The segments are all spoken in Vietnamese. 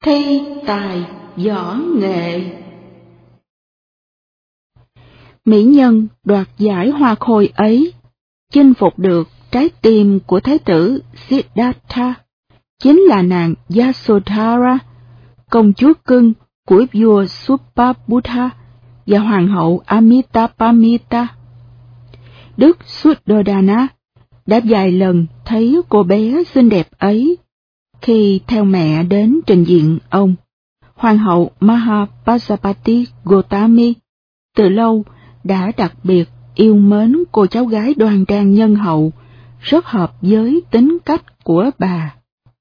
thi tài võ nghệ. Mỹ nhân đoạt giải hoa khôi ấy, chinh phục được trái tim của thái tử Siddhartha, chính là nàng Yasodhara, công chúa cưng của vua Subhabuddha và hoàng hậu Amitabhamita. Đức Suddhodana đã vài lần thấy cô bé xinh đẹp ấy khi theo mẹ đến trình diện ông. Hoàng hậu Mahapajapati Gotami từ lâu đã đặc biệt yêu mến cô cháu gái đoan trang nhân hậu, rất hợp với tính cách của bà.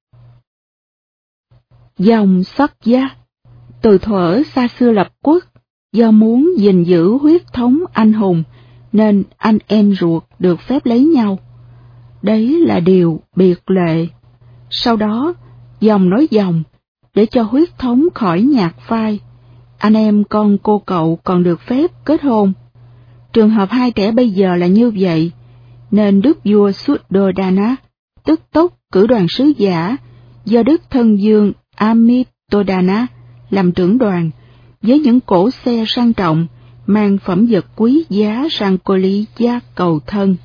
Dòng Sakya từ thuở xa xưa lập quốc, do muốn gìn giữ huyết thống anh hùng nên anh em ruột được phép lấy nhau. Đấy là điều biệt lệ. Sau đó, dòng nối dòng, để cho huyết thống khỏi nhạt phai, anh em con cô cậu còn được phép kết hôn. Trường hợp hai trẻ bây giờ là như vậy, nên đức vua Suddhodana tức tốc cử đoàn sứ giả do đức thân vương Amitodana làm trưởng đoàn, với những cỗ xe sang trọng mang phẩm vật quý giá sang Koliya cầu thân.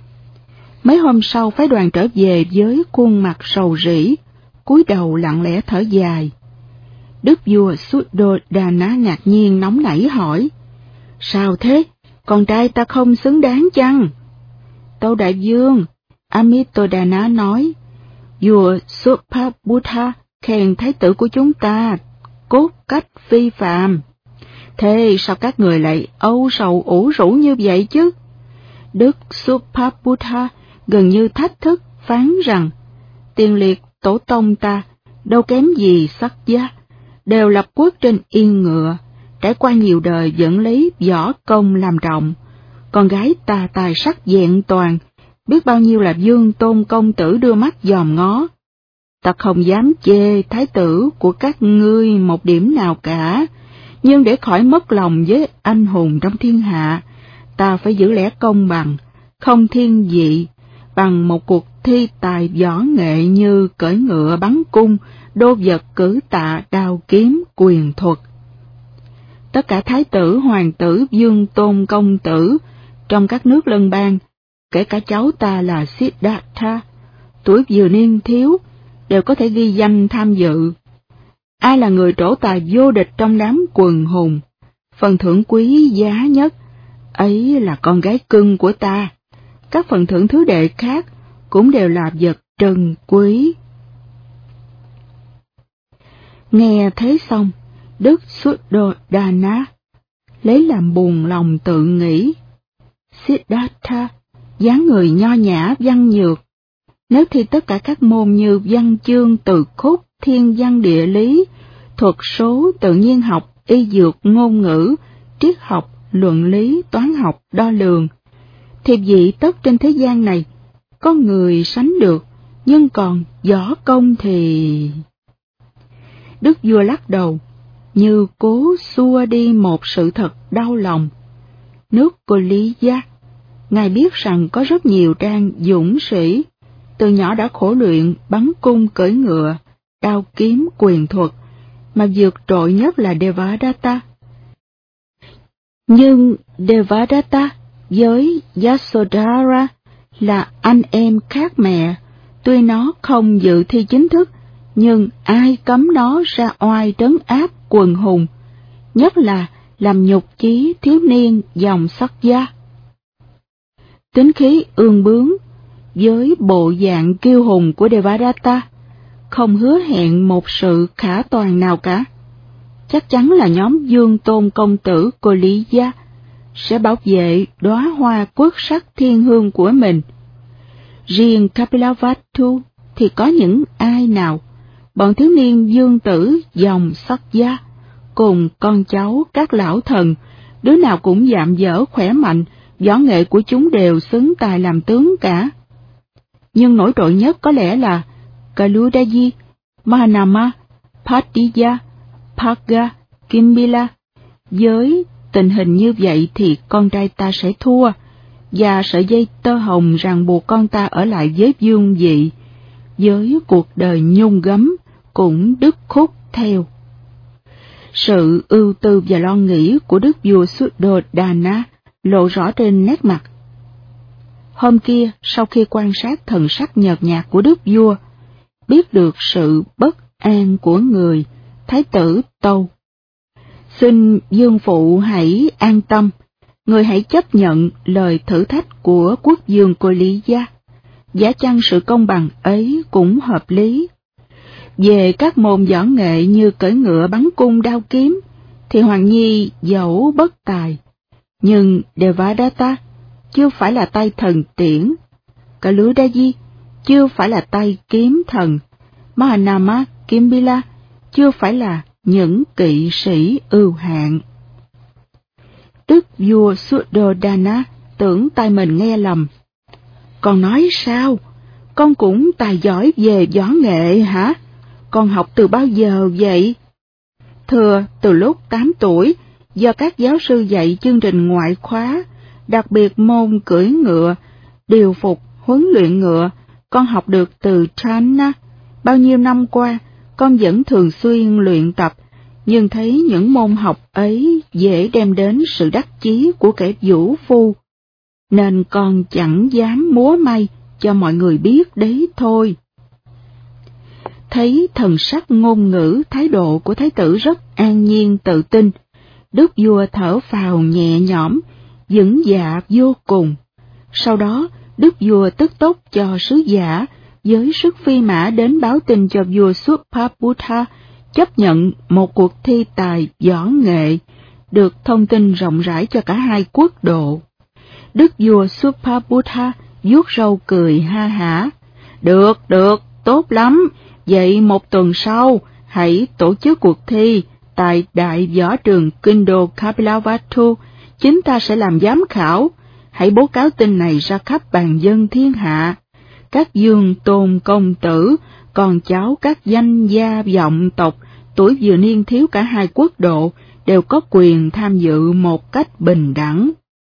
Mấy hôm sau phái đoàn trở về với khuôn mặt sầu rĩ, cúi đầu lặng lẽ thở dài. Đức vua Suddhodana ngạc nhiên nóng nảy hỏi: "Sao thế? Con trai ta không xứng đáng chăng?" "Tâu đại vương," Amitodana nói, "vua Subhabuddha khen thái tử của chúng ta cốt cách phi phàm. Thế sao các người lại âu sầu ủ rũ như vậy chứ?" Đức Subhabuddha gần như thách thức phán rằng: "Tiền liệt tổ tông ta đâu kém gì Sakya, đều lập quốc trên yên ngựa, trải qua nhiều đời vẫn lấy võ công làm trọng. Con gái ta tài sắc vẹn toàn, biết bao nhiêu là vương tôn công tử đưa mắt dòm ngó. Ta không dám chê thái tử của các ngươi một điểm nào cả, nhưng để khỏi mất lòng với anh hùng trong thiên hạ, ta phải giữ lẽ công bằng, không thiên vị, bằng một cuộc thi tài võ nghệ như cưỡi ngựa bắn cung, đô vật cử tạ, đao kiếm, quyền thuật. Tất cả thái tử, hoàng tử, vương tôn công tử trong các nước lân bang, kể cả cháu ta là Siddhartha, tuổi vừa niên thiếu, đều có thể ghi danh tham dự. Ai là người trổ tài vô địch trong đám quần hùng? Phần thưởng quý giá nhất ấy là con gái cưng của ta. Các phần thưởng thứ đệ khác cũng đều là vật trân quý." Nghe thế xong, đức Suddhodana lấy làm buồn lòng tự nghĩ: Siddhartha dáng người nho nhã văn nhược, nếu thi tất cả các môn như văn chương, từ khúc, thiên văn địa lý, thuật số, tự nhiên học, y dược, ngôn ngữ, triết học, luận lý, toán học, đo lường, thì vị tất trên thế gian này có người sánh được, nhưng còn võ công thì... Đức vua lắc đầu, như cố xua đi một sự thật đau lòng. Nước Koliya, ngài biết rằng có rất nhiều trang dũng sĩ, từ nhỏ đã khổ luyện bắn cung cưỡi ngựa, đao kiếm, quyền thuật, mà vượt trội nhất là Devadatta. Nhưng Devadatta với Yasodhara là anh em khác mẹ, tuy nó không dự thi chính thức, nhưng ai cấm nó ra oai trấn áp quần hùng, nhất là làm nhục chí thiếu niên dòng Sakya. Tính khí ương bướng với bộ dạng kiêu hùng của Devadatta không hứa hẹn một sự khả toàn nào cả. Chắc chắn là nhóm vương tôn công tử Koliya sẽ bảo vệ đóa hoa quốc sắc thiên hương của mình. Riêng Kapilavatthu thì có những ai nào? Bọn thiếu niên vương tử dòng Sakya cùng con cháu các lão thần, đứa nào cũng dạm dở khỏe mạnh, võ nghệ của chúng đều xứng tài làm tướng cả. Nhưng nổi trội nhất có lẽ là Kaludaji, Mahanama, Patiya, Bhaga, Kimbila. Với tình hình như vậy thì con trai ta sẽ thua, và sợi dây tơ hồng ràng buộc con ta ở lại với vương vị, với cuộc đời nhung gấm cũng đứt khúc theo. Sự ưu tư và lo nghĩ của đức vua Suddhodana lộ rõ trên nét mặt. Hôm kia, sau khi quan sát thần sắc nhợt nhạt của đức vua, biết được sự bất an của người, thái tử tâu: "Xin dương phụ hãy an tâm, người hãy chấp nhận lời thử thách của quốc vương Cô Lý Gia. Giá chăng sự công bằng ấy cũng hợp lý. Về các môn võ nghệ như cưỡi ngựa, bắn cung, đao kiếm, thì Hoàng Nhi dẫu bất tài, nhưng Devadatta chưa phải là tay thần tiễn, Kaludaji chưa phải là tay kiếm thần, Mahanama Kimbila chưa phải là những kỵ sĩ ưu hạng." Đức vua Suddhodana tưởng tai mình nghe lầm. "Con nói sao? Con cũng tài giỏi về võ nghệ hả? Con học từ bao giờ vậy?" "Thưa, từ lúc 8 tuổi, do các giáo sư dạy chương trình ngoại khóa, đặc biệt môn cưỡi ngựa, điều phục, huấn luyện ngựa, con học được từ Channa. Bao nhiêu năm qua, con vẫn thường xuyên luyện tập, nhưng thấy những môn học ấy dễ đem đến sự đắc chí của kẻ vũ phu, nên con chẳng dám múa may cho mọi người biết đấy thôi." Thấy thần sắc, ngôn ngữ, thái độ của thái tử rất an nhiên tự tin, đức vua thở phào nhẹ nhõm, vững dạ vô cùng. Sau đó, đức vua tức tốc cho sứ giả với sức phi mã đến báo tin cho vua Subhabhudha chấp nhận một cuộc thi tài võ nghệ, được thông tin rộng rãi cho cả hai quốc độ. Đức vua Subhabhudha vuốt râu cười ha hả: Được, tốt lắm. Vậy một tuần sau, hãy tổ chức cuộc thi tại Đại Võ trường Kindo Kapilavatthu. Chính ta sẽ làm giám khảo. Hãy bố cáo tin này ra khắp bàn dân thiên hạ. Các dương tôn công tử, con cháu các danh gia vọng tộc, tuổi vừa niên thiếu cả hai quốc độ, đều có quyền tham dự một cách bình đẳng.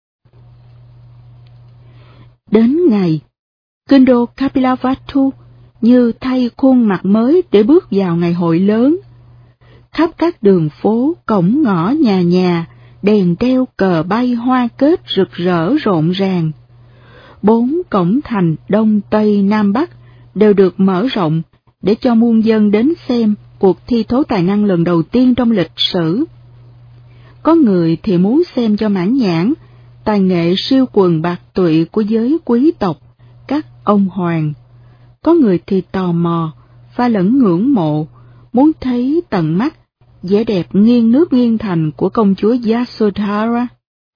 Đến ngày, Kindo Kapilavatthu như thay khuôn mặt mới để bước vào ngày hội lớn. Khắp các đường phố, cổng ngõ, nhà nhà, đèn treo, cờ bay, hoa kết rực rỡ rộn ràng. 4 cổng thành Đông, Tây, Nam, Bắc đều được mở rộng để cho muôn dân đến xem cuộc thi thố tài năng lần đầu tiên trong lịch sử. Có người thì muốn xem cho mãn nhãn tài nghệ siêu quần bạc tụy của giới quý tộc, các ông hoàng. Có người thì tò mò, pha lẫn ngưỡng mộ, muốn thấy tận mắt vẻ đẹp nghiêng nước nghiêng thành của công chúa Yasodhara.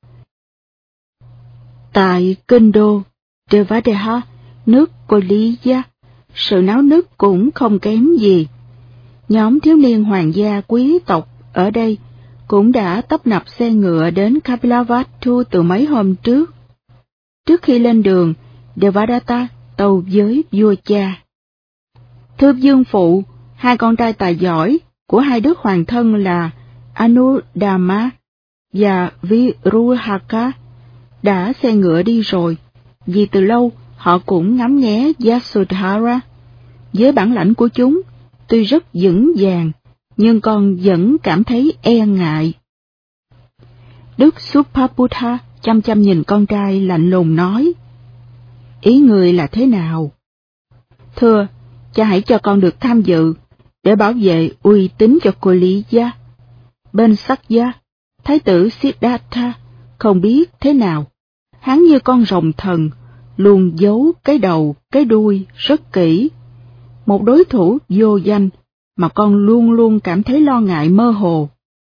Tại Kindo, Devadaha, nước Koliya, sự náo nức cũng không kém gì. Nhóm thiếu niên hoàng gia quý tộc ở đây cũng đã tấp nập xe ngựa đến Kapilavatthu từ mấy hôm trước. Trước khi lên đường, Devadatta tâu với vua cha: Thưa dương phụ, hai con trai tài giỏi của hai đức hoàng thân là Anudama và Viruhaka đã xe ngựa đi rồi, vì từ lâu họ cũng ngắm nghé Yasodhara. Với bản lãnh của chúng, tuy rất vững vàng, nhưng con vẫn cảm thấy e ngại. Đức Subhabhudha chăm chăm nhìn con trai lạnh lùng nói: Ý người là thế nào? Thưa, cha hãy cho con được tham dự, để bảo vệ uy tín cho Koliya. Bên Sakya, thái tử Siddhartha không biết thế nào, hắn như con rồng thần, luôn giấu cái đầu, cái đuôi rất kỹ. Một đối thủ vô danh mà con luôn luôn cảm thấy lo ngại mơ hồ.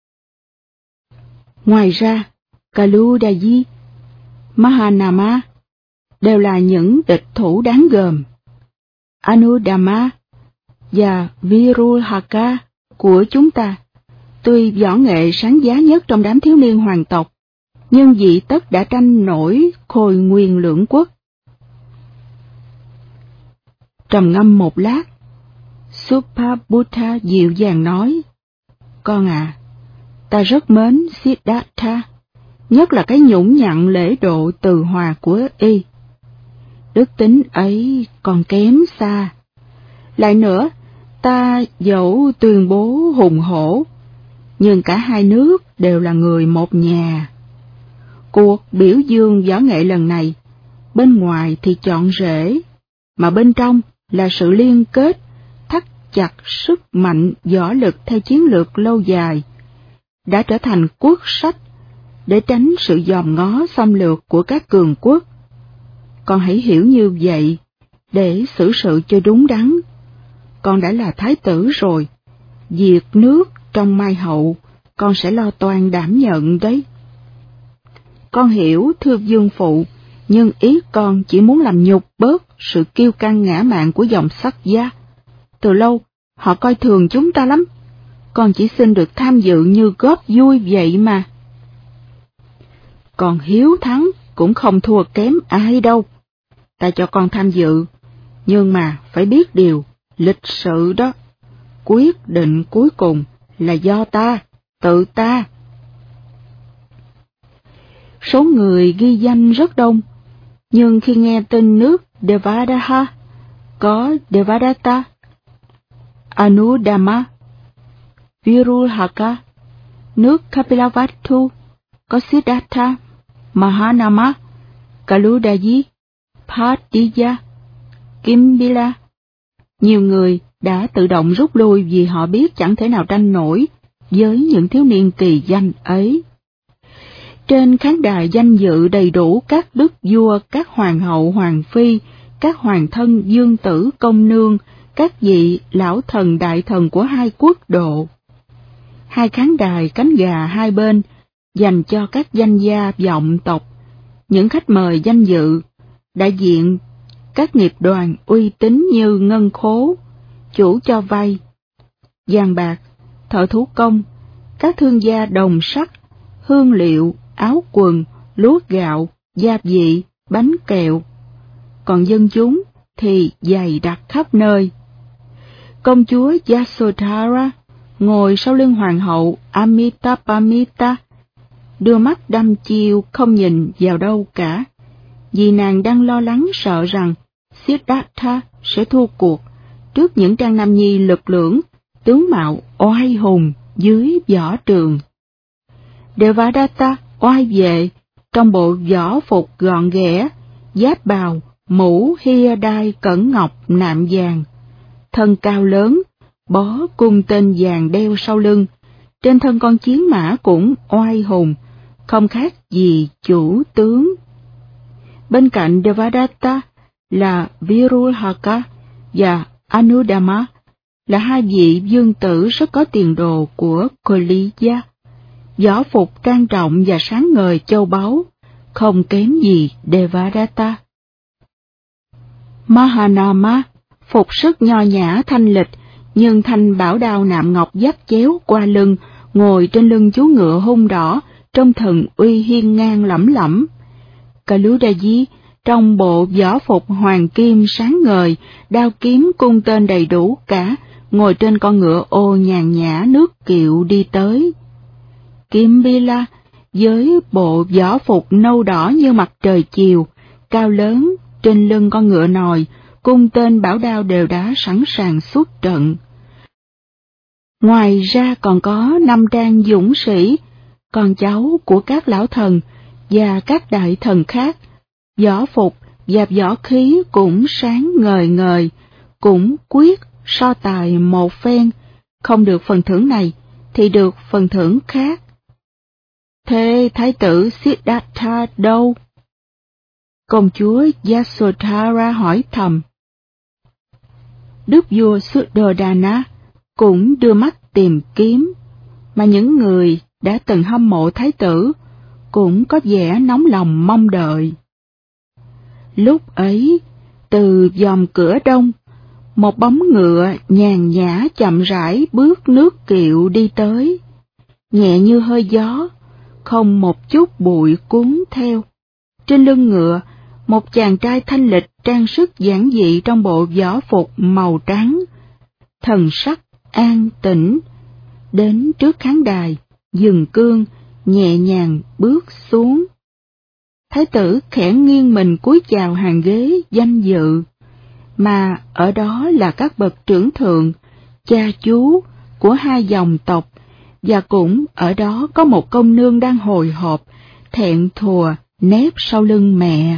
Ngoài ra, Kaludaji, Mahanama đều là những địch thủ đáng gờm. Anudama và Viruhaka của chúng ta, tuy võ nghệ sáng giá nhất trong đám thiếu niên hoàng tộc, nhưng dị tất đã tranh nổi khôi nguyên lưỡng quốc. Trầm ngâm một lát, Subhabhudha dịu dàng nói: Con à, ta rất mến Siddhartha, nhất là cái nhũng nhặn lễ độ từ hòa của y. Đức tính ấy còn kém xa. Lại nữa, Ta dẫu tuyên bố hùng hổ, nhưng cả hai nước đều là người một nhà. Cuộc biểu dương võ nghệ lần này, bên ngoài thì trọn rễ, mà bên trong là sự liên kết, thắt chặt sức mạnh võ lực theo chiến lược lâu dài, đã trở thành quốc sách để tránh sự dòm ngó xâm lược của các cường quốc. Con hãy hiểu như vậy để xử sự cho đúng đắn. Con đã là thái tử rồi, việc nước trong mai hậu con sẽ lo toan đảm nhận đấy. Con hiểu thưa vương phụ, nhưng ý con chỉ muốn làm nhục bớt sự kiêu căng ngã mạn của dòng Sắc Gia. Từ lâu họ coi thường chúng ta lắm. Con chỉ xin được tham dự như góp vui vậy mà. Con hiếu thắng cũng không thua kém ai đâu. Ta cho con tham dự, nhưng mà phải biết điều, lịch sự đó. Quyết định cuối cùng là do ta, tự ta. Số người ghi danh rất đông, nhưng khi nghe tin nước Devadaha có Devadatta, Anudama, Virulhaka, nước Kapilavatthu có Siddhartha, Mahanama, Kaludaji, Patiya, Kimbila. Nhiều người đã tự động rút lui vì họ biết chẳng thể nào tranh nổi với những thiếu niên kỳ danh ấy. Trên khán đài danh dự đầy đủ các đức vua, các hoàng hậu, hoàng phi, các hoàng thân, dương tử, công nương, các vị lão thần đại thần của hai quốc độ. Hai khán đài cánh gà hai bên dành cho các danh gia vọng tộc, những khách mời danh dự, đại diện các nghiệp đoàn uy tín như ngân khố, chủ cho vay, vàng bạc, thợ thủ công, các thương gia đồng sắt, hương liệu, áo quần, lúa gạo, gia vị, bánh kẹo. Còn dân chúng thì dày đặc khắp nơi. Công chúa Yasodhara ngồi sau lưng hoàng hậu Amitabhamita, đưa mắt đăm chiêu không nhìn vào đâu cả, vì nàng đang lo lắng sợ rằng Siddhartha sẽ thua cuộc trước những trang nam nhi lực lưỡng, tướng mạo oai hùng dưới võ trường. Devadatta oai vệ trong bộ võ phục gọn ghẽ, giáp bào, mũ hia đai cẩn ngọc nạm vàng, thân cao lớn, bó cung tên vàng đeo sau lưng, trên thân con chiến mã cũng oai hùng, không khác gì chủ tướng. Bên cạnh Devadatta là Virulhaka và Anudama, là hai vị vương tử rất có tiền đồ của Koliya, võ phục trang trọng và sáng ngời châu báu, không kém gì Devadatta. Mahanama phục sức nho nhã thanh lịch, nhưng thanh bảo đao nạm ngọc giáp chéo qua lưng, ngồi trên lưng chú ngựa hung đỏ, trong thần uy hiên ngang lẫm lẫm. Kaludaji trong bộ võ phục hoàng kim sáng ngời, đao kiếm cung tên đầy đủ cả, ngồi trên con ngựa ô nhàn nhã nước kiệu đi tới. Kimbila với bộ võ phục nâu đỏ như mặt trời chiều, cao lớn, trên lưng con ngựa nòi, cung tên bảo đao đều đã sẵn sàng xuất trận. Ngoài ra còn có 5 trang dũng sĩ, con cháu của các lão thần và các đại thần khác, võ phục và võ khí cũng sáng ngời ngời, cũng quyết so tài một phen, không được phần thưởng này thì được phần thưởng khác. Thế thái tử Siddhartha đâu? Công chúa Yasodhara hỏi thầm. Đức vua Suddhodana cũng đưa mắt tìm kiếm, mà những người đã từng hâm mộ thái tử cũng có vẻ nóng lòng mong đợi. Lúc ấy, từ dòm cửa đông, một bóng ngựa nhàn nhã chậm rãi bước nước kiệu đi tới, nhẹ như hơi gió, không một chút bụi cuốn theo. Trên lưng ngựa, một chàng trai thanh lịch trang sức giản dị trong bộ võ phục màu trắng, thần sắc an tĩnh, đến trước khán đài, dừng cương, nhẹ nhàng bước xuống. Thái tử khẽ nghiêng mình cúi chào hàng ghế danh dự, mà ở đó là các bậc trưởng thượng, cha chú của hai dòng tộc, và cũng ở đó có một công nương đang hồi hộp, thẹn thùa nép sau lưng mẹ.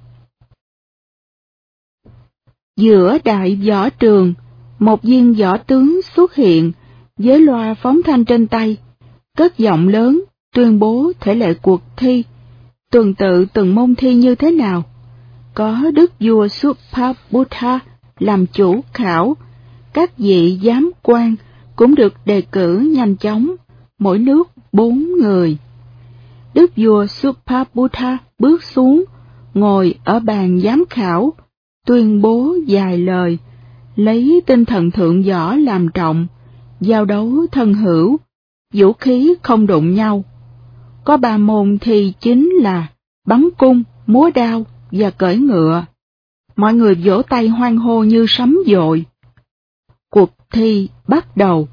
Giữa đại võ trường, một viên võ tướng xuất hiện với loa phóng thanh trên tay, cất giọng lớn tuyên bố thể lệ cuộc thi, tuần tự từng môn thi như thế nào. Có đức vua Subhabudha làm chủ khảo, các vị giám quan cũng được đề cử nhanh chóng, mỗi nước 4 người. Đức vua Subhabudha bước xuống, ngồi ở bàn giám khảo, tuyên bố vài lời, lấy tinh thần thượng võ làm trọng, giao đấu thân hữu, vũ khí không đụng nhau. Có 3 môn thi chính là bắn cung, múa đao và cưỡi ngựa. Mọi người vỗ tay hoan hô như sấm dội. Cuộc thi bắt đầu.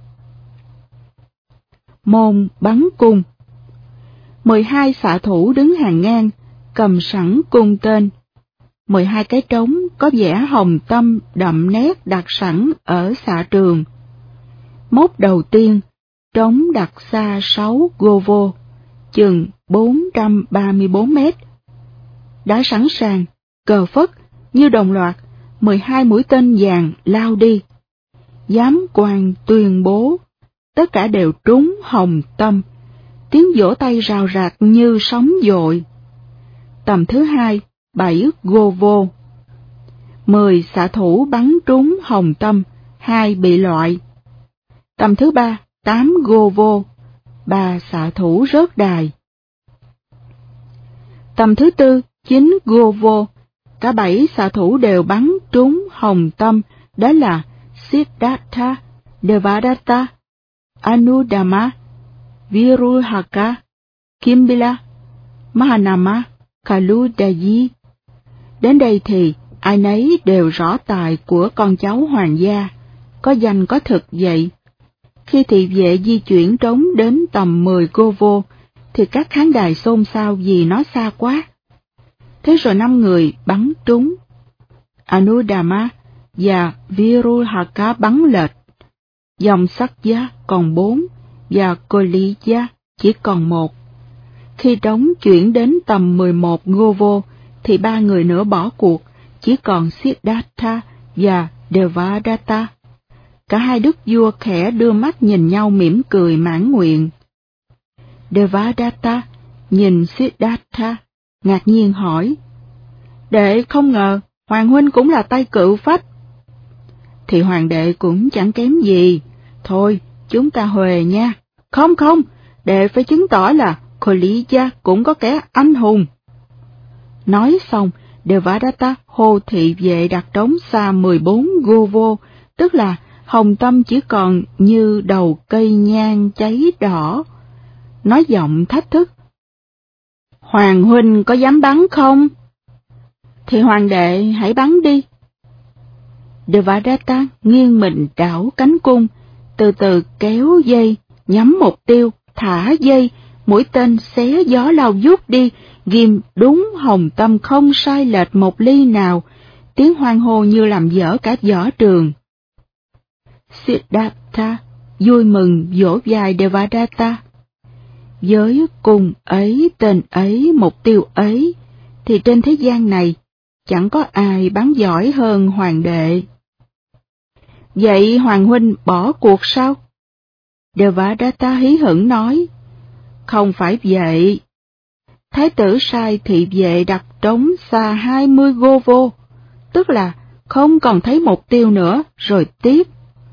Môn bắn cung. 12 xạ thủ đứng hàng ngang, cầm sẵn cung tên. 12 cái trống có vẽ hồng tâm đậm nét đặt sẵn ở xạ trường. Mốc đầu tiên, trống đặt xa 6 govo, chừng 434 mét. Đã sẵn sàng, cờ phất, như đồng loạt, 12 mũi tên vàng lao đi. Giám quan tuyên bố, tất cả đều trúng hồng tâm, tiếng vỗ tay rào rạc như sóng dội. Tầm thứ 2, 7 govo. 10 xạ thủ bắn trúng hồng tâm, 2 bị loại. Tầm thứ 3, 8 govo, 3 xạ thủ rớt đài. Tầm thứ 4, 9 govo, cả 7 xạ thủ đều bắn trúng hồng tâm, đó là Siddhartha, Devadatta, Anudama, Viruhaka, Kimbila, Mahanama, Kaludayi. Đến đây thì ai nấy đều rõ tài của con cháu hoàng gia, có danh có thực vậy. Khi thị vệ di chuyển trống đến tầm 10 govo, thì các khán đài xôn xao vì nó xa quá. Thế rồi 5 người bắn trúng. Anudama và Viruhaka bắn lệch. Dòng Sakya còn 4 và Koliya chỉ còn 1. Khi trống chuyển đến tầm 11 govo, thì 3 người nữa bỏ cuộc, chỉ còn Siddhartha và Devadatta. Cả hai đức vua khẽ đưa mắt nhìn nhau mỉm cười mãn nguyện. Devadatta nhìn Siddhartha, ngạc nhiên hỏi, đệ không ngờ hoàng huynh cũng là tay cự phách. Thì hoàng đệ cũng chẳng kém gì, thôi chúng ta huề nha. Không, đệ phải chứng tỏ là Koliya cũng có kẻ anh hùng. Nói xong, Devadatta hô thị vệ đặt trống xa 14 govo, tức là hồng tâm chỉ còn như đầu cây nhang cháy đỏ. Nói giọng thách thức, hoàng huynh có dám bắn không? Thì hoàng đệ hãy bắn đi. Devadatta nghiêng mình đảo cánh cung, từ từ kéo dây, nhắm mục tiêu, thả dây, mũi tên xé gió lao vút đi, ghim đúng hồng tâm không sai lệch một ly nào, tiếng hoan hô như làm dở cả võ trường. Siddhartha vui mừng vỗ vai Devadatta. Với cung ấy, tên ấy, mục tiêu ấy, thì trên thế gian này chẳng có ai bắn giỏi hơn hoàng đệ. Vậy hoàng huynh bỏ cuộc sao? Devadatta hí hửng nói, không phải vậy. Thái tử sai thị vệ đặt trống xa 20 govo, tức là không còn thấy mục tiêu nữa, rồi tiếp.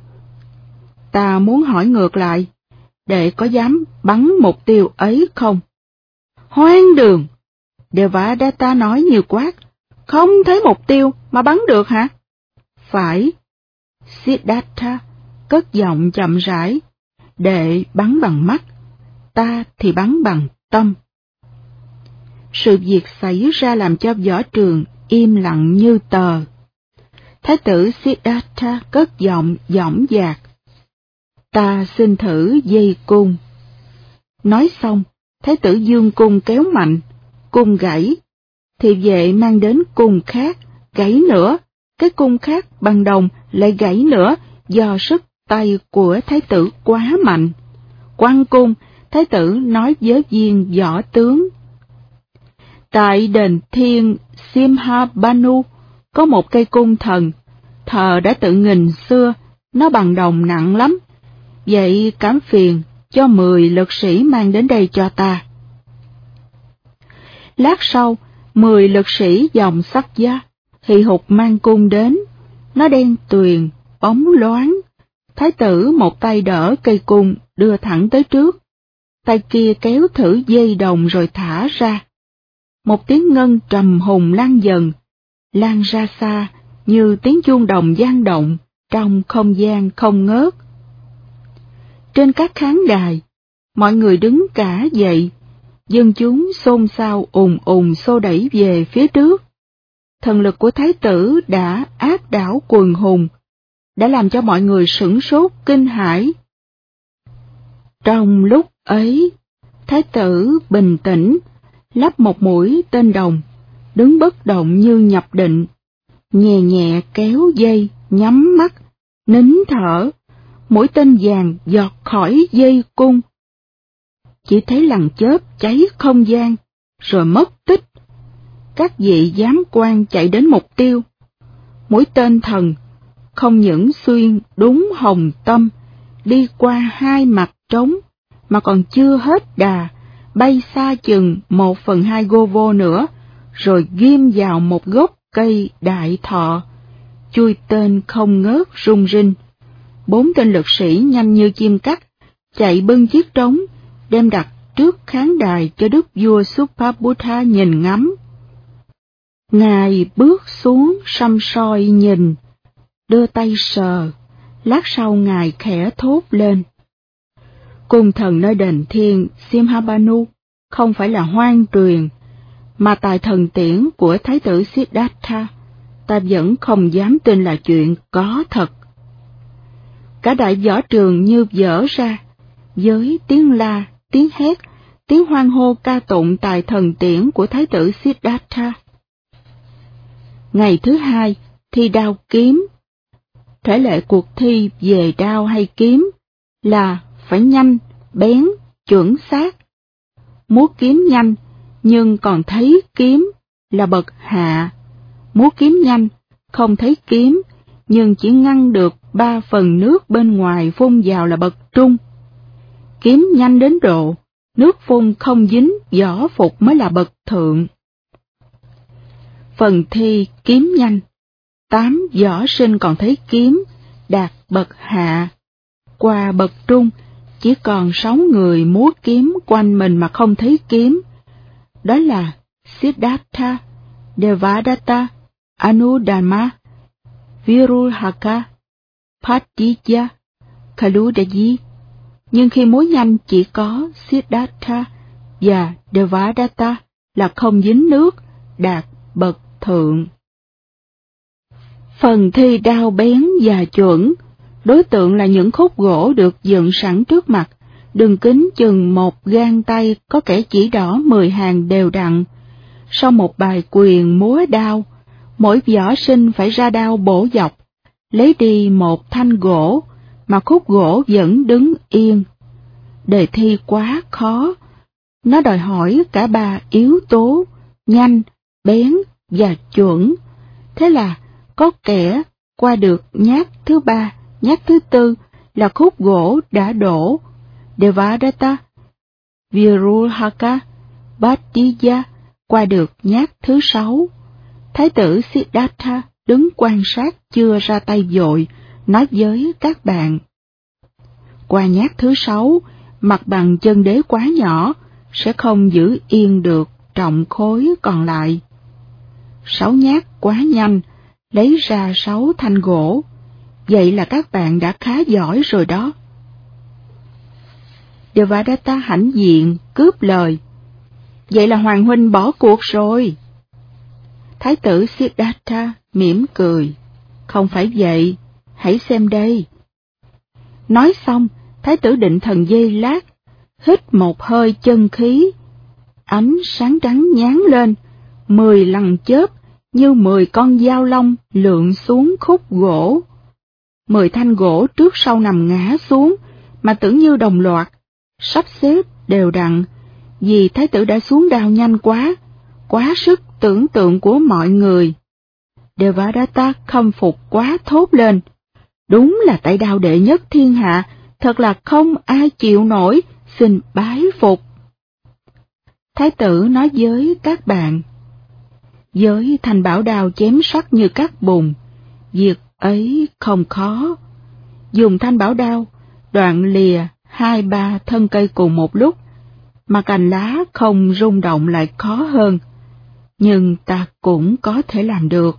Ta muốn hỏi ngược lại, đệ có dám bắn mục tiêu ấy không? Hoang đường! Devadatta nói như quát, không thấy mục tiêu mà bắn được hả? Phải. Siddhartha cất giọng chậm rãi, đệ bắn bằng mắt, ta thì bắn bằng tâm. Sự việc xảy ra làm cho võ trường im lặng như tờ. Thái tử Siddhartha cất giọng dõng dạc, ta xin thử dây cung. Nói xong, thái tử dương cung kéo mạnh, cung gãy. Thị vệ mang đến cung khác, gãy nữa, cái cung khác bằng đồng lại gãy nữa do sức tay của thái tử quá mạnh. Quan cung, thái tử nói với viên võ tướng. Tại đền thiên Simhabanu có một cây cung thần, thờ đã tự nghìn xưa, nó bằng đồng nặng lắm. Vậy cảm phiền cho 10 lực sĩ mang đến đây cho ta. Lát sau, 10 lực sĩ dòng sắc giá, hì hục mang cung đến. Nó đen tuyền, bóng loáng. Thái tử một tay đỡ cây cung đưa thẳng tới trước, tay kia kéo thử dây đồng rồi thả ra. Một tiếng ngân trầm hùng lan ra xa như tiếng chuông đồng vang động trong không gian không ngớt. Trên các khán đài, mọi người đứng cả dậy, dân chúng xôn xao ùn ùn xô đẩy về phía trước. Thần lực của thái tử đã áp đảo quần hùng, đã làm cho mọi người sửng sốt kinh hãi. Trong lúc ấy, thái tử bình tĩnh, lắp một mũi tên đồng, đứng bất động như nhập định, nhẹ nhẹ kéo dây, nhắm mắt, nín thở, mũi tên vàng giọt khỏi dây cung. Chỉ thấy lằn chớp cháy không gian, rồi mất tích. Các vị giám quan chạy đến mục tiêu. Mũi tên thần không những xuyên đúng hồng tâm, đi qua 2 mặt trống, mà còn chưa hết đà, bay xa chừng 1/2 gô vô nữa, rồi ghim vào một gốc cây đại thọ. Chui tên không ngớt rung rinh. 4 tên lực sĩ nhanh như chim cắt, chạy bưng chiếc trống, đem đặt trước khán đài cho đức vua Supabudha nhìn ngắm. Ngài bước xuống săm soi nhìn, đưa tay sờ, lát sau Ngài khẽ thốt lên. Cung thần nơi đền thiên Simhabanu không phải là hoang truyền, mà tài thần tiễn của thái tử Siddhartha, ta vẫn không dám tin là chuyện có thật. Cả đại võ trường như vỡ ra, với tiếng la, tiếng hét, tiếng hoan hô ca tụng tài thần tiễn của thái tử Siddhartha. Ngày thứ 2, thi đao kiếm. Thể lệ cuộc thi về đao hay kiếm là phải nhanh, bén, chuẩn xác. Múa kiếm nhanh, nhưng còn thấy kiếm là bậc hạ. Múa kiếm nhanh, không thấy kiếm, nhưng chỉ ngăn được 3 phần nước bên ngoài phun vào là bậc trung. Kiếm nhanh đến độ, nước phun không dính võ phục mới là bậc thượng. Phần thi kiếm nhanh, 8 võ sinh còn thấy kiếm, đạt bậc hạ. Qua bậc trung, chỉ còn 6 người múa kiếm quanh mình mà không thấy kiếm. Đó là Siddhartha, Devadatta, Anudama, Viruhaka, Patija, Kaludaji. Nhưng khi múa nhanh chỉ có Siddhartha và Devadatta là không dính nước, đạt bậc thượng. Phần thi đao bén và chuẩn, đối tượng là những khúc gỗ được dựng sẵn trước mặt, đường kính chừng 1 gang tay, có kẻ chỉ đỏ 10 hàng đều đặn. Sau một bài quyền múa đao, mỗi võ sinh phải ra đao bổ dọc, lấy đi một thanh gỗ, mà khúc gỗ vẫn đứng yên. Đề thi quá khó, nó đòi hỏi cả 3 yếu tố, nhanh, bén và chuẩn. Thế là có kẻ qua được nhát thứ 3, nhát thứ 4 là khúc gỗ đã đổ. Devadatta, Viruhaka, Bhattija qua được nhát thứ 6. Thái tử Siddhartha đứng quan sát chưa ra tay vội, nói với các bạn. Qua nhát thứ 6, mặt bằng chân đế quá nhỏ, sẽ không giữ yên được trọng khối còn lại. 6 nhát quá nhanh, lấy ra 6 thanh gỗ. Vậy là các bạn đã khá giỏi rồi đó. Devadatta hãnh diện, cướp lời. Vậy là Hoàng huynh bỏ cuộc rồi. Thái tử Siddhartha mỉm cười. Không phải vậy, hãy xem đây. Nói xong, thái tử định thần giây lát, hít một hơi chân khí. Ánh sáng trắng nhán lên, 10 lằn chớp như 10 con dao long lượn xuống khúc gỗ. 10 thanh gỗ trước sau nằm ngã xuống, mà tưởng như đồng loạt, sắp xếp đều đặn, vì thái tử đã xuống đao nhanh quá sức tưởng tượng của mọi người. Devadatta khâm phục quá thốt lên, đúng là tay đao đệ nhất thiên hạ, thật là không ai chịu nổi, xin bái phục. Thái tử nói với các bạn, với thanh bảo đao chém sắc như cắt bùn, việc ấy không khó. Dùng thanh bảo đao, đoạn lìa 2-3 thân cây cùng một lúc, mà cành lá không rung động lại khó hơn, nhưng ta cũng có thể làm được.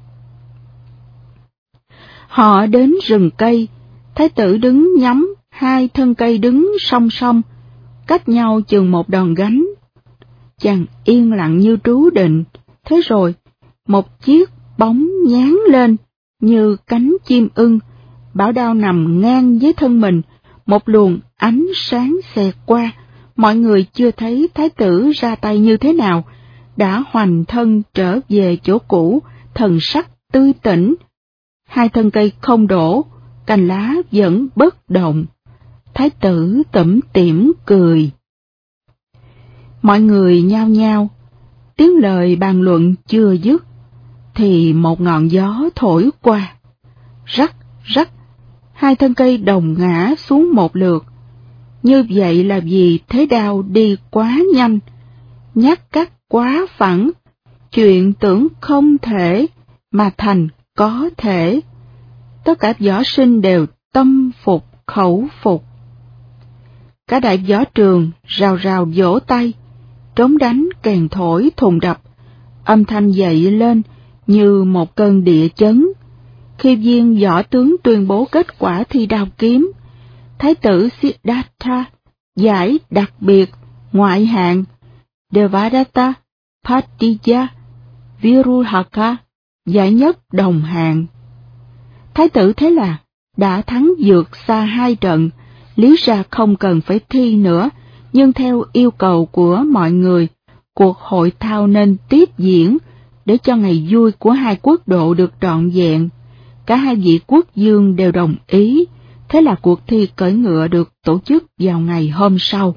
Họ đến rừng cây, thái tử đứng nhắm 2 thân cây đứng song song, cách nhau chừng 1 đòn gánh. Chàng yên lặng như trú định, thế rồi, một chiếc bóng nháng lên như cánh chim ưng, bảo đao nằm ngang với thân mình, một luồng ánh sáng xẹt qua, mọi người chưa thấy thái tử ra tay như thế nào, đã hoành thân trở về chỗ cũ, thần sắc tươi tỉnh. 2 thân cây không đổ, cành lá vẫn bất động. Thái tử tủm tỉm cười. Mọi người nhao nhao, tiếng lời bàn luận chưa dứt, thì một ngọn gió thổi qua. Rắc, rắc, 2 thân cây đồng ngã xuống một lượt. Như vậy là vì thế đao đi quá nhanh, nhát cắt quá phẳng, chuyện tưởng không thể mà thành có thể. Tất cả võ sinh đều tâm phục khẩu phục. Cả đại võ trường rào rào vỗ tay, trống đánh kèn thổi thùng đập, âm thanh dậy lên như một cơn địa chấn. Khi viên võ tướng tuyên bố kết quả thi đao kiếm, thái tử Siddhartha giải đặc biệt ngoại hạng, Devadatta Patiya Viruhaka giải nhất đồng hạng. Thái tử thế là đã thắng vượt xa 2 trận, lý ra không cần phải thi nữa, nhưng theo yêu cầu của mọi người, cuộc hội thao nên tiếp diễn để cho ngày vui của 2 quốc độ được trọn vẹn. Cả 2 vị quốc vương đều đồng ý, thế là cuộc thi cưỡi ngựa được tổ chức vào ngày hôm sau.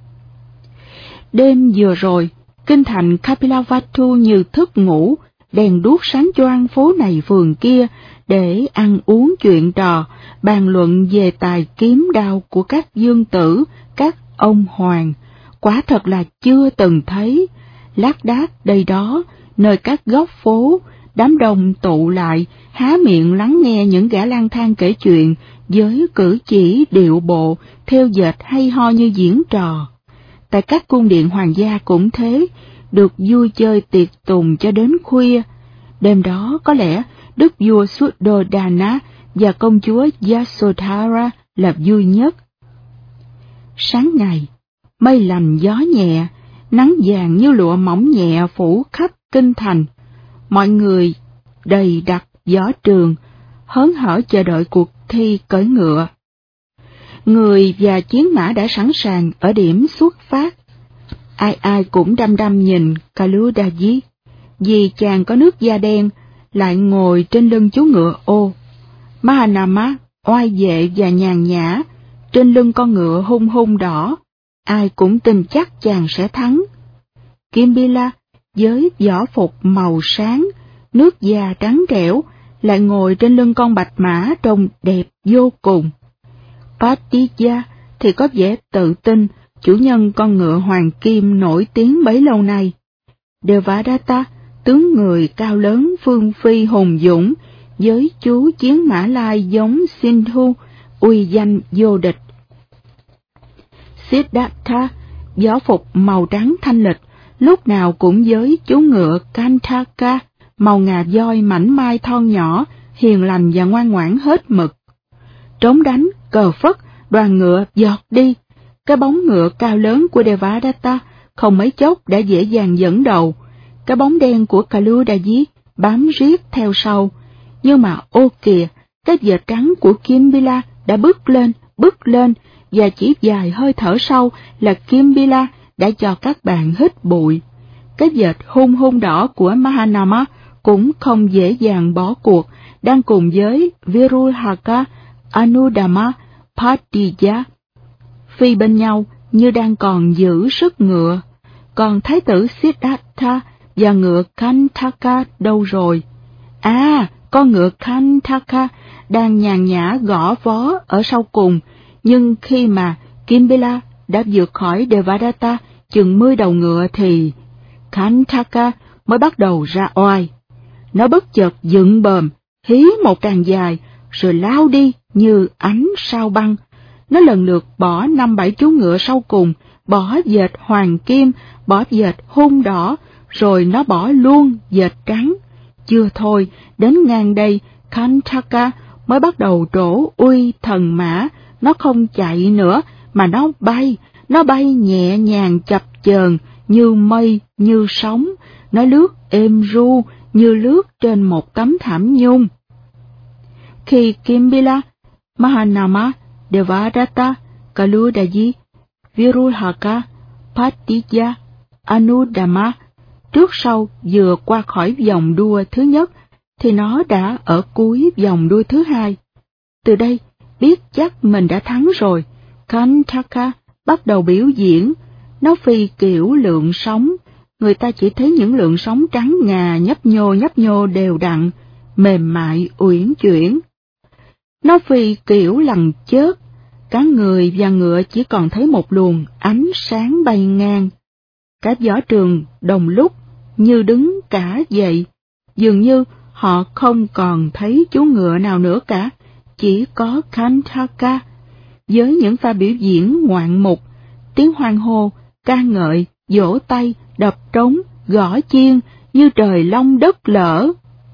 Đêm vừa rồi, kinh thành Kapilavatthu như thức ngủ, đèn đuốc sáng choang phố này phường kia, để ăn uống chuyện trò, bàn luận về tài kiếm đao của các vương tử, các ông hoàng, quả thật là chưa từng thấy. Lác đác đây đó, nơi các góc phố, đám đông tụ lại, há miệng lắng nghe những gã lang thang kể chuyện, với cử chỉ điệu bộ, theo dệt hay ho như diễn trò. Tại các cung điện hoàng gia cũng thế, được vui chơi tiệc tùng cho đến khuya. Đêm đó có lẽ đức vua Suddhodana và công chúa Yasodhara là vui nhất. Sáng ngày, mây lành gió nhẹ, nắng vàng như lụa mỏng nhẹ phủ khắp kinh thành. Mọi người đầy đặc võ trường, hớn hở chờ đợi cuộc thi cưỡi ngựa. Người và chiến mã đã sẵn sàng ở điểm xuất phát. Ai ai cũng đăm đăm nhìn Kaludaji, vì chàng có nước da đen, lại ngồi trên lưng chú ngựa ô. Mahanama oai vệ và nhàn nhã, trên lưng con ngựa hung hung đỏ, ai cũng tin chắc chàng sẽ thắng. Kimbila với võ phục màu sáng, nước da trắng trẻo, lại ngồi trên lưng con bạch mã trông đẹp vô cùng. Patiya thì có vẻ tự tin, chủ nhân con ngựa hoàng kim nổi tiếng bấy lâu nay. Devadatta, tướng người cao lớn phương phi hùng dũng, với chú chiến mã lai giống Sindhu, uy danh vô địch. Siddhartha, võ phục màu trắng thanh lịch, lúc nào cũng với chú ngựa Kantaka, màu ngà voi mảnh mai thon nhỏ, hiền lành và ngoan ngoãn hết mực. Trống đánh, cờ phất, đoàn ngựa giọt đi. Cái bóng ngựa cao lớn của Devadatta không mấy chốc đã dễ dàng dẫn đầu. Cái bóng đen của Kaludaji bám riết theo sau. Nhưng mà ô kìa, cái vệt trắng của Kimbila đã bước lên, và chỉ vài hơi thở sau là Kimbila đã cho các bạn hít bụi. Cái vệt hung hung đỏ của Mahanama cũng không dễ dàng bỏ cuộc, đang cùng với Viruhaka Anudama Patija phi bên nhau như đang còn giữ sức ngựa. Còn thái tử Siddhartha và ngựa Kantaka đâu rồi? À, con ngựa Kantaka đang nhàn nhã gõ vó ở sau cùng, nhưng khi mà Kimbila đã vượt khỏi Devadatta chừng 10 đầu ngựa thì Kantaka mới bắt đầu ra oai. Nó bất chợt dựng bờm, hí một tràng dài, rồi lao đi như ánh sao băng. Nó lần lượt bỏ 5-7 chú ngựa sau cùng, bỏ dệt hoàng kim, bỏ dệt hung đỏ, rồi nó bỏ luôn dệt trắng. Chưa thôi, đến ngang đây, Kantaka mới bắt đầu trổ uy thần mã. Nó không chạy nữa, mà nó bay nhẹ nhàng chập chờn, như mây, như sóng. Nó lướt êm ru, như lướt trên một tấm thảm nhung. Khi Kimbila, Mahanama, Devadatta, Kaludaji, Viruhaka, Patija, Anudama trước sau vừa qua khỏi vòng đua thứ nhất, thì nó đã ở cuối vòng đua thứ hai. Từ đây, biết chắc mình đã thắng rồi, Kantaka bắt đầu biểu diễn. Nó phi kiểu lượn sóng, người ta chỉ thấy những lượn sóng trắng ngà nhấp nhô đều đặn, mềm mại uyển chuyển. Nó phi kiểu lằn chớp, cả người và ngựa chỉ còn thấy một luồng ánh sáng bay ngang. Cả võ trường đồng lúc như đứng cả dậy, dường như họ không còn thấy chú ngựa nào nữa cả, chỉ có Kantaka. Với những pha biểu diễn ngoạn mục, tiếng hoan hô, ca ngợi, vỗ tay, đập trống, gõ chiên như trời long đất lở.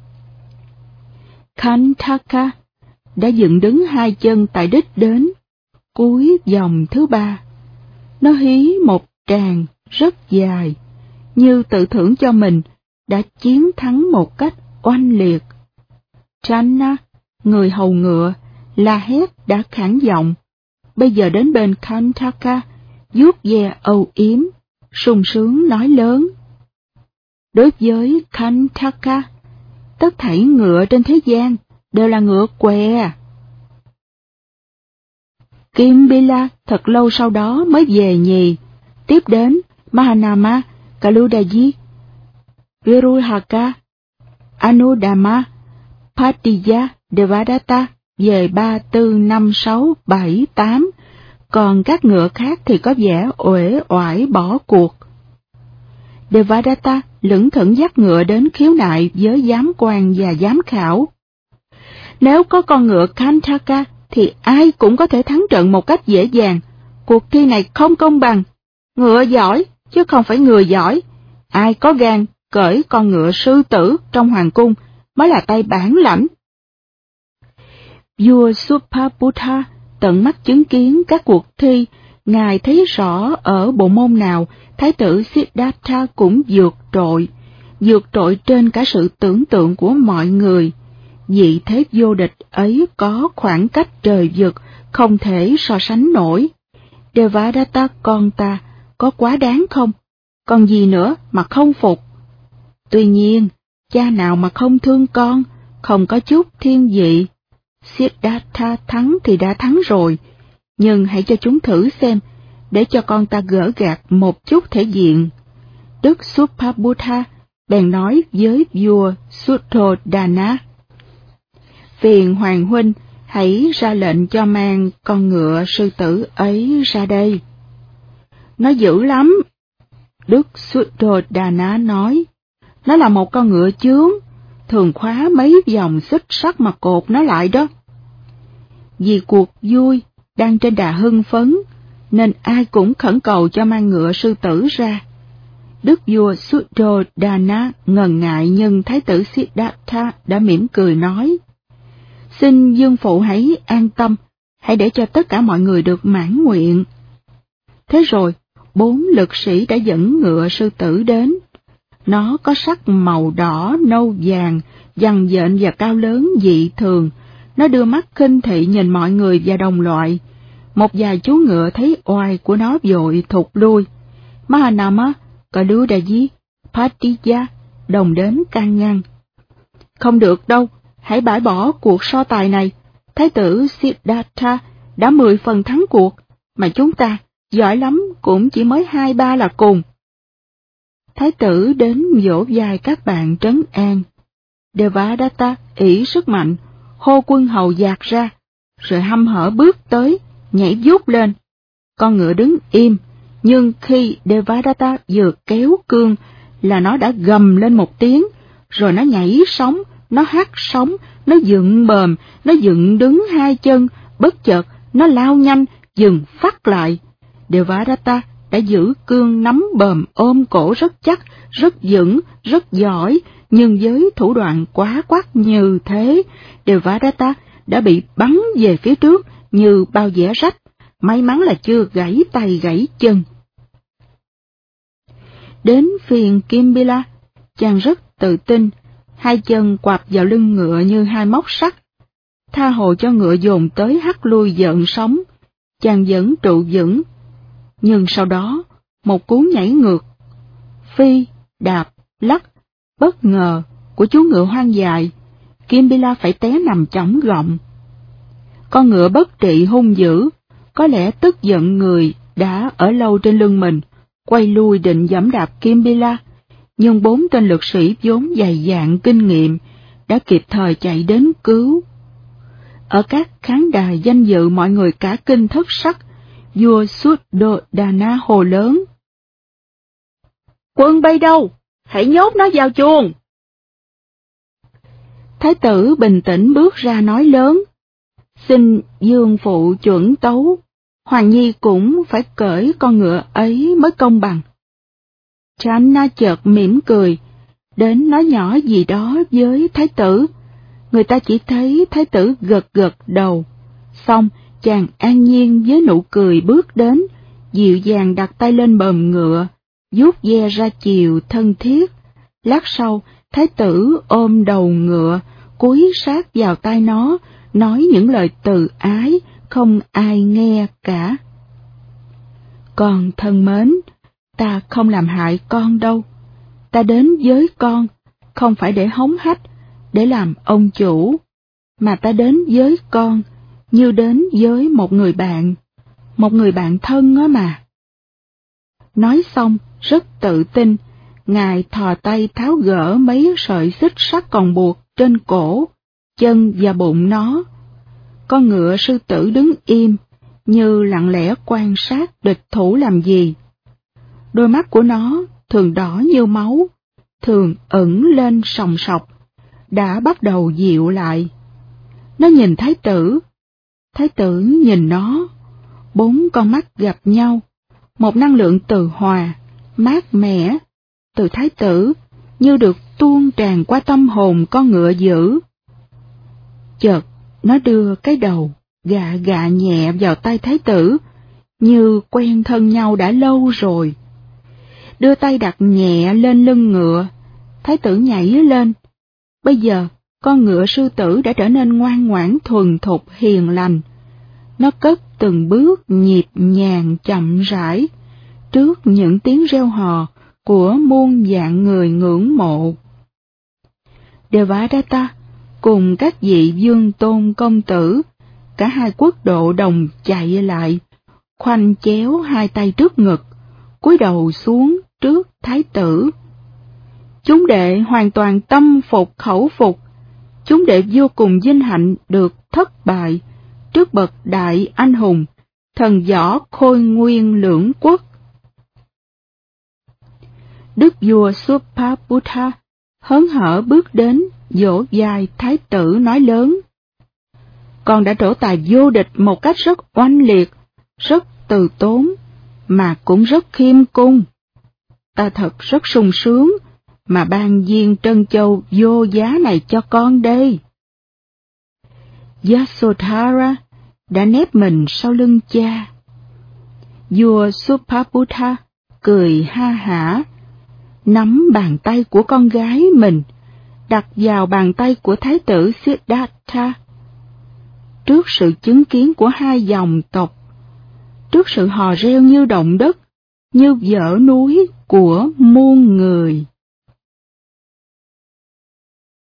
Kantaka đã dựng đứng 2 chân tại đích đến cuối vòng thứ 3. Nó hí một tràng rất dài, như tự thưởng cho mình đã chiến thắng một cách oanh liệt. Channa, người hầu ngựa, la hét đã khản giọng, bây giờ đến bên Kantaka, vuốt ve âu yếm, sung sướng nói lớn. Đối với Kantaka, tất thảy ngựa trên thế gian đều là ngựa què. Kimbila thật lâu sau đó mới về nhì, tiếp đến Mahanama, Kaludaji, Viruhaka, Anudama, Patija, Devadatta về 3, 4, 5, 6, 7, 8, còn các ngựa khác thì có vẻ uể oải bỏ cuộc. Devadatta lững thững dắt ngựa đến khiếu nại với giám quan và giám khảo. Nếu có con ngựa Kantaka thì ai cũng có thể thắng trận một cách dễ dàng. Cuộc thi này không công bằng. Ngựa giỏi, chứ không phải người giỏi. Ai có gan cởi con ngựa sư tử trong hoàng cung mới là tay bản lãnh. Vua Supabudha tận mắt chứng kiến các cuộc thi, ngài thấy rõ ở bộ môn nào thái tử Siddhartha cũng vượt trội trên cả sự tưởng tượng của mọi người. Vị thế vô địch ấy có khoảng cách trời vực, không thể so sánh nổi. Devadatta con ta có quá đáng không? Còn gì nữa mà không phục? Tuy nhiên, cha nào mà không thương con, không có chút thiên vị. Siddhartha thắng thì đã thắng rồi, nhưng hãy cho chúng thử xem, để cho con ta gỡ gạc một chút thể diện. Đức Supabudha bèn nói với vua Suddhodana: phiền hoàng huynh hãy ra lệnh cho mang con ngựa sư tử ấy ra đây. Nó dữ lắm. Đức Suddhodana nói, nó là một con ngựa chướng, thường khóa mấy vòng xích sắt mà cột nó lại đó. Vì cuộc vui đang trên đà hưng phấn, nên ai cũng khẩn cầu cho mang ngựa sư tử ra. Đức vua Suddhodana ngần ngại, nhưng thái tử Siddhartha đã mỉm cười nói: xin dương phụ hãy an tâm, hãy để cho tất cả mọi người được mãn nguyện. Thế rồi, 4 lực sĩ đã dẫn ngựa sư tử đến. Nó có sắc màu đỏ, nâu vàng, dằn dện và cao lớn dị thường. Nó đưa mắt khinh thị nhìn mọi người và đồng loại. Một vài chú ngựa thấy oai của nó vội thụt lui. Mahanama, Kaludaji, Patija đồng đến can ngăn. Không được đâu, hãy bãi bỏ cuộc so tài này. Thái tử Siddhartha đã 10 phần thắng cuộc, mà chúng ta, giỏi lắm cũng chỉ mới 2-3 là cùng. Thái tử đến vỗ vai các bạn trấn an. Devadatta ỷ sức mạnh, hô quân hầu dạt ra, rồi hăm hở bước tới, nhảy vút lên. Con ngựa đứng im, nhưng khi Devadatta vừa kéo cương là nó đã gầm lên một tiếng, rồi nó nhảy sóng, nó hắt sóng, nó dựng bờm, nó dựng đứng hai chân, bất chợt nó lao nhanh, dừng phắt lại. Devadatta đã giữ cương nắm bờm ôm cổ rất chắc, rất vững, rất giỏi, nhưng với thủ đoạn quá quắt như thế, Devadatta đã bị bắn về phía trước như bao dẻ rách, may mắn là chưa gãy tay gãy chân. Đến phiền Kimbila, chàng rất tự tin, hai chân quặp vào lưng ngựa như hai móc sắt, tha hồ cho ngựa dồn tới hắt lui dợn sóng, chàng vẫn trụ vững. Nhưng sau đó, một cú nhảy ngược, phi, đạp, lắc, bất ngờ của chú ngựa hoang dại, Kimbila phải té nằm chõng gọng. Con ngựa bất trị hung dữ, có lẽ tức giận người đã ở lâu trên lưng mình, quay lui định giẫm đạp Kimbila, nhưng 4 tên lực sĩ vốn dày dạn kinh nghiệm đã kịp thời chạy đến cứu. Ở các khán đài danh dự mọi người cả kinh thất sắc, vua Suddhodana hồ lớn: "Quân bay đâu? Hãy nhốt nó vào chuồng!" Thái tử bình tĩnh bước ra nói lớn: "Xin dương phụ chuẩn tấu, Hoàng Nhi cũng phải cởi con ngựa ấy mới công bằng." Channa chợt mỉm cười, đến nói nhỏ gì đó với thái tử. Người ta chỉ thấy thái tử gật gật đầu, xong chàng an nhiên với nụ cười bước đến, dịu dàng đặt tay lên bờm ngựa, vuốt ve ra chiều thân thiết. Lát sau, thái tử ôm đầu ngựa, cúi sát vào tai nó, nói những lời từ ái, không ai nghe cả. "Con thân mến, ta không làm hại con đâu. Ta đến với con, không phải để hống hách, để làm ông chủ, mà ta đến với con như đến với một người bạn thân á mà." Nói xong, rất tự tin, ngài thò tay tháo gỡ mấy sợi xích sắt còn buộc trên cổ, chân và bụng nó. Con ngựa sư tử đứng im, như lặng lẽ quan sát địch thủ làm gì. Đôi mắt của nó thường đỏ như máu, thường ẩn lên sòng sọc, đã bắt đầu dịu lại. Nó nhìn thái tử nhìn nó, 4 con mắt gặp nhau, một năng lượng từ hòa, mát mẻ, từ thái tử, như được tuôn tràn qua tâm hồn con ngựa dữ. Chợt, nó đưa cái đầu, gạ gạ nhẹ vào tay thái tử, như quen thân nhau đã lâu rồi. Đưa tay đặt nhẹ lên lưng ngựa, thái tử nhảy lên. Bây giờ, con ngựa sư tử đã trở nên ngoan ngoãn thuần thục hiền lành. Nó cất từng bước nhịp nhàng chậm rãi, trước những tiếng reo hò của muôn vạn người ngưỡng mộ. Devadatta cùng các vị vương tôn công tử, cả hai quốc độ đồng chạy lại, khoanh chéo hai tay trước ngực, cúi đầu xuống trước thái tử. Chúng đệ hoàn toàn tâm phục khẩu phục, chúng đệ vô cùng vinh hạnh được thất bại trước bậc đại anh hùng, thần võ khôi nguyên lưỡng quốc. Đức vua Supabutta hớn hở bước đến, vỗ vai thái tử nói lớn: "Con đã trổ tài vô địch một cách rất oanh liệt, rất từ tốn, mà cũng rất khiêm cung. Ta thật rất sung sướng mà ban viên trân châu vô giá này cho con đây." Yasodhara đã nép mình sau lưng cha. Vua Supabutta cười ha hả, nắm bàn tay của con gái mình, đặt vào bàn tay của thái tử Siddhartha. Trước sự chứng kiến của hai dòng tộc, trước sự hò reo như động đất, như vỡ núi của muôn người.